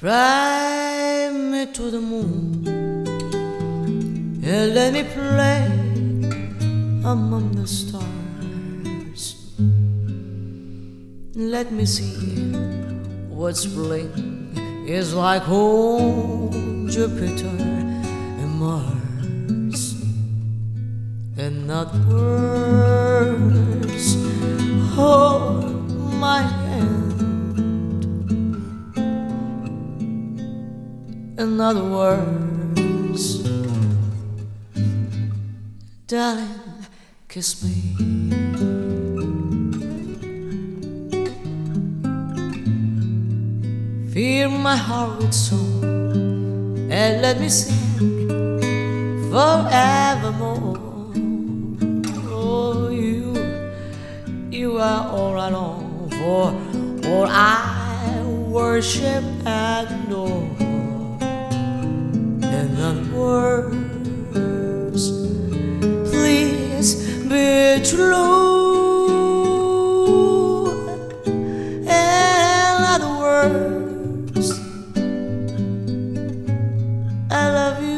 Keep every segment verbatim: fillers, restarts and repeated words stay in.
Fly me to the moon and let me play among the stars. Let me see what spring is like on Jupiter and Mars. And not words hold my hand. In other words, darling, kiss me. Fill my heart with song and let me sing forevermore. Oh, you, you are all I long for, all I worship and adore. In other words, please be true. In other words, I love you.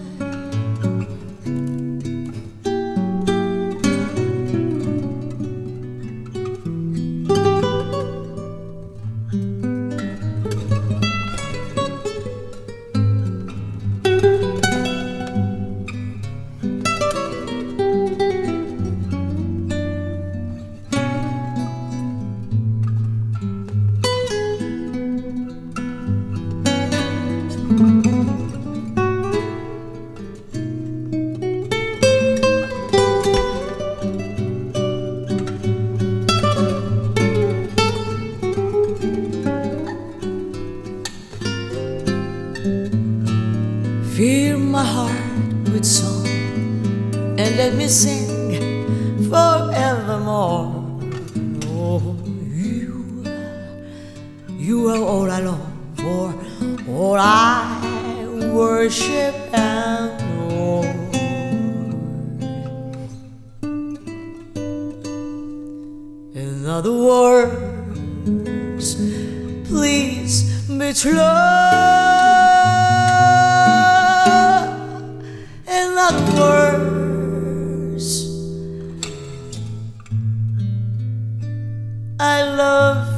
Fill my heart with song and let me sing forevermore. Oh, you, you are all I long for, all I worship and adore. In other words, please be true. In other words, I love